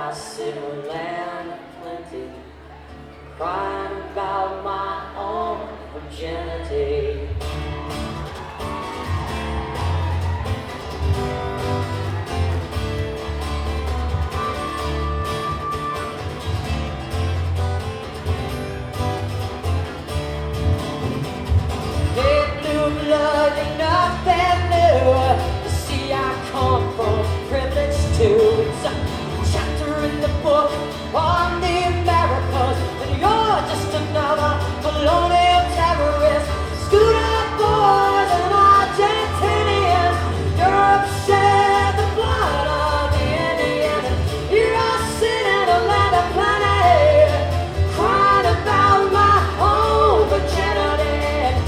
I sit in a land of plenty, crying about my own virginity. Hey, blue blood ain't nothing new. You see, I come from privilege too. It's a chapter in the book on the Americas, and you're just another colonial terrorist. Scooter boys and Argentinians, Europe shed the blood of the Indians. You're all sitting in a land of plenty, crying about my own virginity.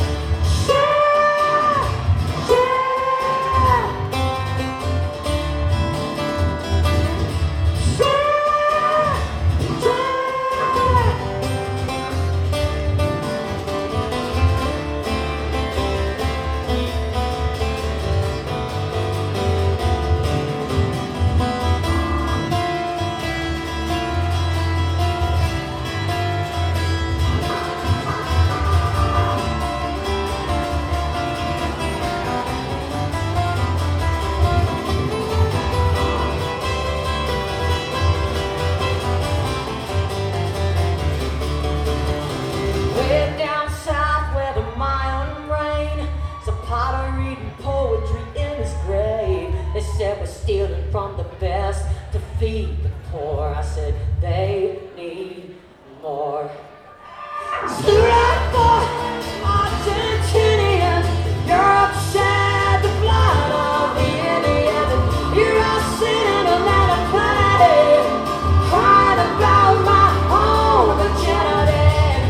They said we're stealing from the best to feed the poor. I said they need more. Stood up for Argentinians, Europe shed the blood of the Indians, and here I sit in a land of plenty, crying about my own virginity.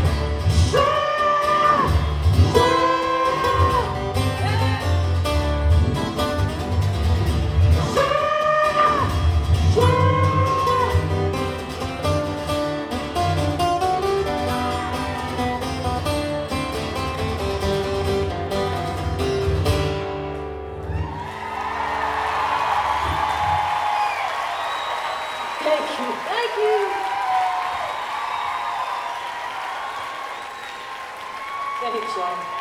Thank you. Thanks, y'all.